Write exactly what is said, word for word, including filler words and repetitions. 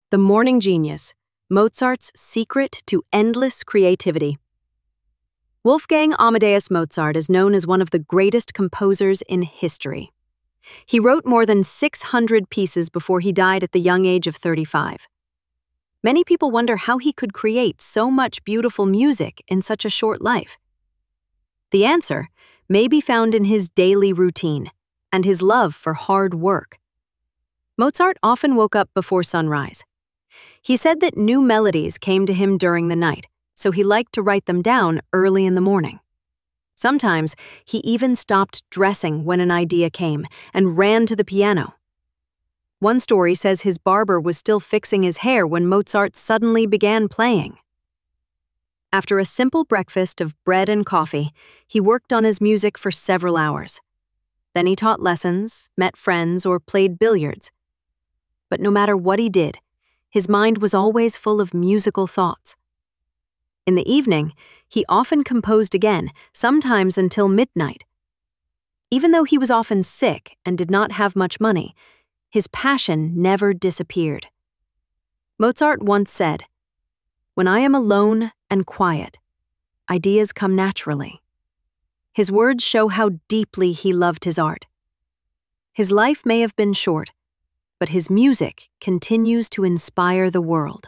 The Morning Genius, Mozart's Secret to Endless Creativity. Wolfgang Amadeus Mozart is known as one of the greatest composers in history. He wrote more than six hundred pieces before he died at the young age of thirty-five. Many people wonder how he could create so much beautiful music in such a short life. The answer may be found in his daily routine and his love for hard work. Mozart often woke up before sunrise. He said that new melodies came to him during the night, so he liked to write them down early in the morning. Sometimes he even stopped dressing when an idea came and ran to the piano. One story says his barber was still fixing his hair when Mozart suddenly began playing. After a simple breakfast of bread and coffee, he worked on his music for several hours. Then he taught lessons, met friends, or played billiards. But no matter what he did, his mind was always full of musical thoughts. In the evening, he often composed again, sometimes until midnight. Even though he was often sick and did not have much money, his passion never disappeared. Mozart once said, "When I am alone and quiet, ideas come naturally." His words show how deeply he loved his art. His life may have been short, but his music continues to inspire the world.